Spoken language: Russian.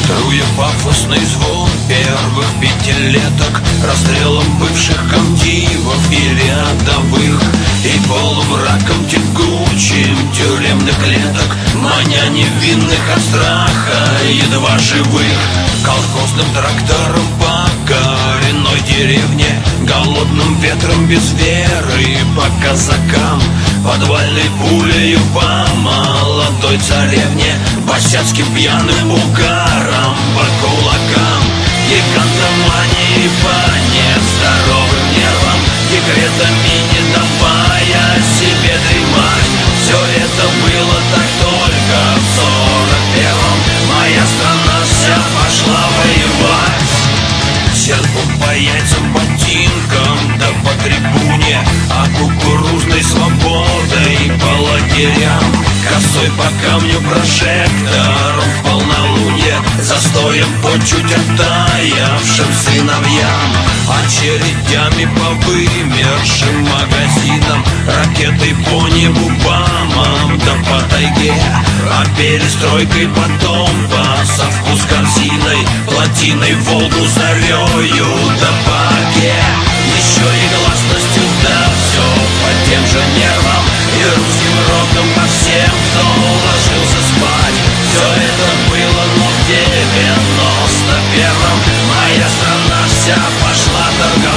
Струя пафосный звон первых пятилеток, расстрелом бывших комдивов и рядовых, и полумраком тягучим тюремных клеток, маня невинных от страха, едва живых. Колхозным трактором по коренной деревне, голодным ветром без веры по казакам, подвальной пулею по молодой царевне, босяцким пьяным угаром по кулакам, гигантомании по нездоровым нервам, декретами не давая себе дремать. Все это было так только в 41-м. Моя страна вся пошла воевать. Серпом по яйцам, ботинкам, да по трибуне, а кукурузной свободой по лагерям, косой по камню прожектором в полнолуние, застоем по чуть оттаявшим сыновьям, очередями по вымершим магазинам, ракетой по небу бамам, да по тайге, а перестройкой потом по совку с корзиной, плотиной Волгу зарею, да по оке, еще и гласностью, да все по тем же нервам, и русским роком по всем, кто ложился спать. Все это было, но в 91-м моя страна вся пошла торговать.